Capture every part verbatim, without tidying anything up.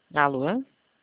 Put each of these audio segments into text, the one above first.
Alô?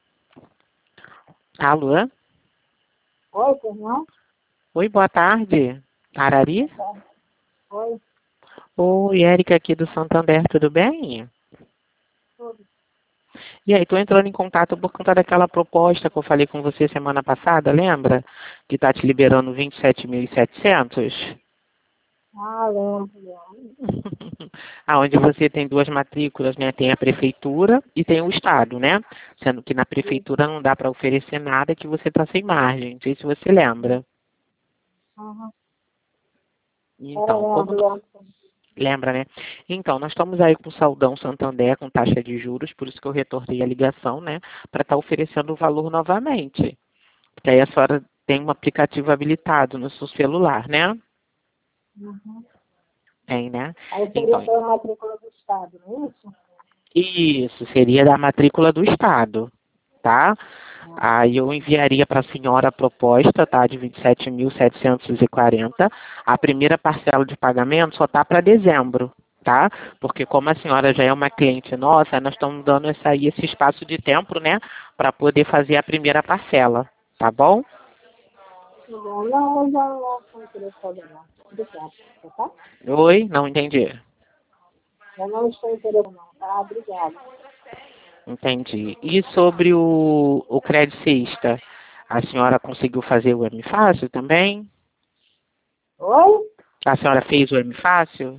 Alô? Oi, Fernão? Oi, boa tarde. Arari? Oi, Oi, Érica aqui do Santander, tudo bem? tudo. E aí, tô entrando em contato por conta daquela proposta que eu falei com você semana passada, lembra? Que tá te liberando vinte e sete mil e setecentos? Ah, lembro, lembro. Aonde você tem duas matrículas, né? Tem a prefeitura e tem o estado, né? Sendo que na prefeitura não dá para oferecer nada que você tá sem margem. Não sei se você lembra. Uhum. É, Então, como lembro, lembro. lembra, né? Então, nós estamos aí com Saldão Santander, com taxa de juros, por isso que eu retornei a ligação, né? Para estar oferecendo o valor novamente. Porque aí a senhora tem um aplicativo habilitado no seu celular, né? Uhum. Tem, né? Aí seria Então, pela matrícula do Estado, não é isso? isso seria da matrícula do Estado, tá? Ah, Aí eu enviaria para a senhora a proposta, tá? De vinte e sete mil setecentos e quarenta. A primeira parcela de pagamento só tá para dezembro, tá? Porque como a senhora já é uma cliente nossa, nós estamos dando essa aí, esse espaço de tempo, né? Para poder fazer a primeira parcela, tá bom? tá bom. Não, eu já não estou interessada, não. Obrigada, tá? Oi? Não entendi. Eu não estou interessada, não, tá? Obrigada. Entendi. E sobre o, o crédito cista, a senhora conseguiu fazer o M Fácil também? Oi? A senhora fez o M Fácil?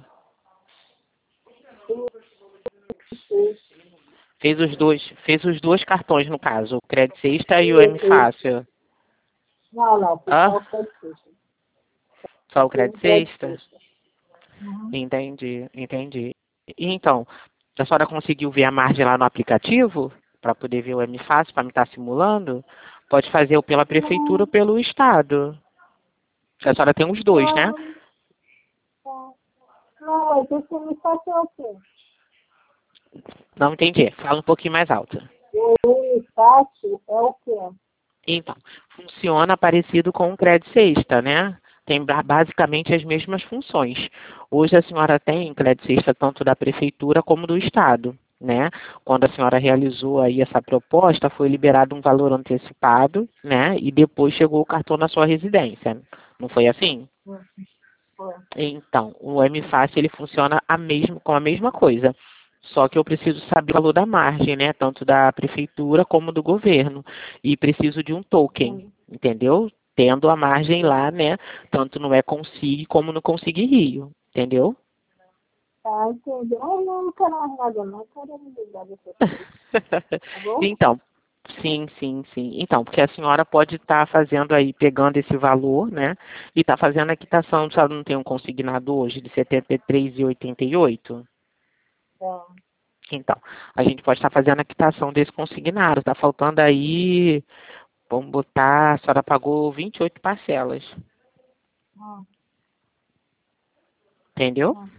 Sim, sim. Fez os dois, fez os dois cartões no caso, o crédito cista e o M Isso, isso. Fácil. Não, não, fiz Hã? só o crédito sexta. Só o Fiz crédito o crédito sexta? sexta. Uhum. Entendi, entendi. E então, a senhora conseguiu ver a margem lá no aplicativo? Para poder ver o M Fácil, para me estar simulando? Pode fazer ou pela prefeitura ou Não, pelo estado. A senhora tem os dois, né? não, não. Não, mas esse me faz o quê? Não entendi. Fala um pouquinho mais alto. O Unifácil é o quê? Então, funciona parecido com o crédito sexta, né? Tem ba- basicamente as mesmas funções. Hoje a senhora tem crédito sexta tanto da prefeitura como do estado, né? Quando a senhora realizou aí essa proposta, foi liberado um valor antecipado, né? E depois chegou o cartão na sua residência. Não foi assim? Hum, foi. Então, o M Fácil ele funciona a mesmo, com a mesma coisa. Só que eu preciso saber o valor da margem, né? Tanto da prefeitura como do governo. E preciso de um token, Hum, entendeu? Tendo a margem hum. lá, né? Tanto no E-Consig como no Consig Rio, entendeu? Tá, entendi. Ah, não, não quero mais nada, não. Quero me ligar dessas coisas. Tá bom? Então, sim, sim, sim. Então, porque a senhora pode estar fazendo aí, pegando esse valor, né? E está fazendo a quitação, a senhora não tem um consignado hoje de setenta e três reais e oitenta e oito? Tá. Então, a gente pode estar fazendo a quitação desse consignado. Está faltando aí, vamos botar, a senhora pagou vinte e oito parcelas. Hum, Entendeu? hum.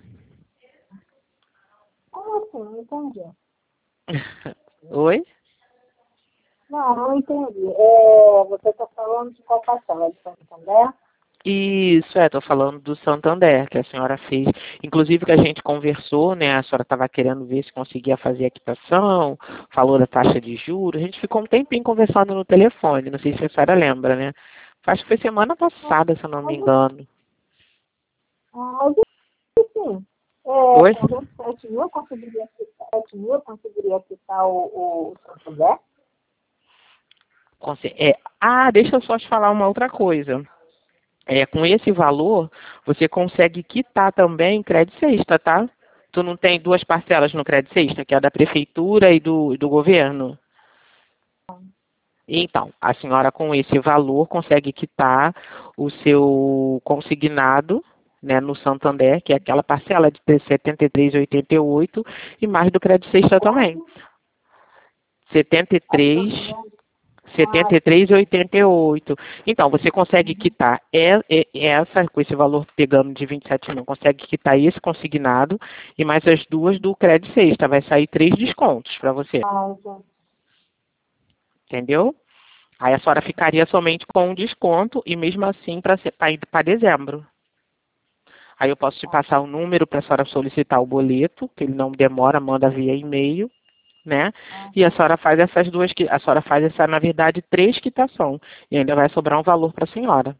Como assim? Não entendi. Oi? Não, não entendi. É, você está falando de qual parcela? De Santander? Isso, é, estou falando do Santander, que a senhora fez. Inclusive que a gente conversou, né? A senhora estava querendo ver se conseguia fazer a quitação, falou da taxa de juros. A gente ficou um tempinho conversando no telefone, não sei se a senhora lembra, né? Acho que foi semana passada, se eu não me Mas, engano. ah, mas assim, é, Oi? com vinte e sete mil, eu conseguiria quitar, sete mil, eu conseguiria quitar o, o Santander? Conse- É, ah, deixa eu só te falar uma outra coisa. É, com esse valor, você consegue quitar também crédito sexta, tá? Tu não tem duas parcelas no crédito sexta, que é a da prefeitura e do, do governo? Então, a senhora com esse valor consegue quitar o seu consignado, né, no Santander, que é aquela parcela de setenta e três reais e oitenta e oito e mais do crédito sexta também. Quanto? setenta e Aí tô três vendo. Ah, setenta e três e sim. oitenta e oito. Então, você consegue Uhum. quitar e- e- essa, com esse valor pegando de vinte e sete mil, consegue quitar esse consignado e mais as duas do crédito sexta. Vai sair três descontos para você, Ah, entendi. entendeu? Aí a senhora ficaria somente com um desconto e mesmo assim para ir para dezembro. Aí eu posso te Tá. passar o número para a senhora solicitar o boleto, que ele não demora, manda via e-mail, né? E a senhora faz essas duas, que a senhora faz essa, na verdade, três quitação. E ainda vai sobrar um valor para a senhora.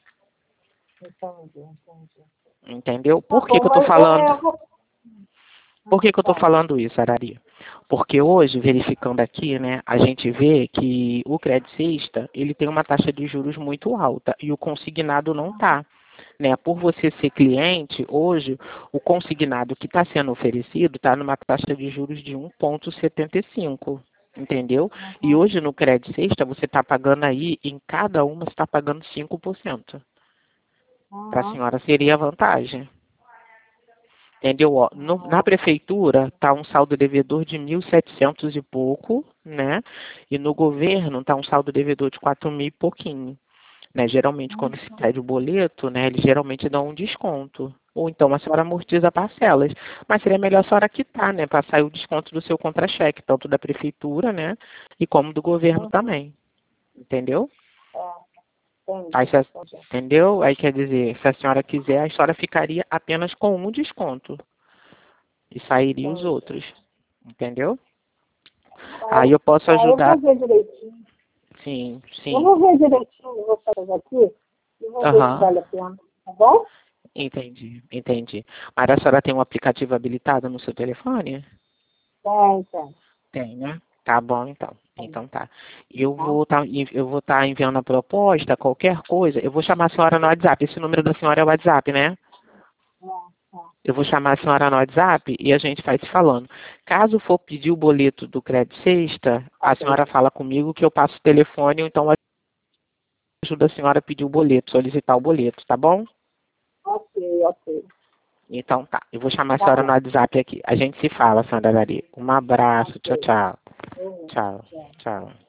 Entendi, entendi. Entendeu? Tá Por que, que bom, eu estou mas é, falando? eu vou... Por que, que eu estou Tá. falando isso, Arari? Porque hoje, verificando aqui, né, a gente vê que o credicista, ele tem uma taxa de juros muito alta e o consignado não está. Né? Por você ser cliente, hoje, o consignado que está sendo oferecido está numa taxa de juros de um vírgula setenta e cinco. Entendeu? E Uhum. hoje no Credit Sexta você está pagando aí, em cada uma você está pagando cinco por cento. Para a Uhum. senhora seria a vantagem. Entendeu? Ó, no- na Uhum. prefeitura está um saldo devedor de mil e setecentos e pouco, né? E no governo está um saldo devedor de quatro mil e pouquinho. Né? Geralmente, quando se pede o boleto, né, eles geralmente dão um desconto. Ou então a senhora amortiza parcelas. Mas seria melhor a senhora quitar, né? Para sair o desconto do seu contra-cheque, tanto da prefeitura, né? E como do governo Uhum. também. Entendeu? É, entendi, Aí, se a- entendi. entendeu? Aí quer dizer, se a senhora quiser, a senhora ficaria apenas com um desconto. E sairia os Entendi. outros. Entendeu? Aí, Aí eu posso aí eu vou ajudar. ver direitinho. Sim, Eu sim. vou ver direitinho, eu vou fazer aqui e vou ver se Aham. vale a pena. Tá bom? Entendi, entendi. Mas a senhora tem um aplicativo habilitado no seu telefone? Tem, tem. Tem, né? Tá bom, então. Tem, Então tá. Eu tá? vou estar eu vou tá enviando a proposta, qualquer coisa. Eu vou chamar a senhora no WhatsApp. Esse número da senhora é o WhatsApp, né? É, é. Eu vou chamar a senhora no WhatsApp e a gente vai se falando. Caso for pedir o boleto do Crédito Sexta, a Ok, senhora fala comigo que eu passo o telefone, ou então eu ajudo a senhora a pedir o boleto, solicitar o boleto, tá bom? ok, ok. Então tá. Eu vou chamar a Tá senhora no bom. WhatsApp aqui. A gente se fala, Sandra Dari. Um abraço. Tchau, Ok. tchau. Hum, Tchau, é. tchau.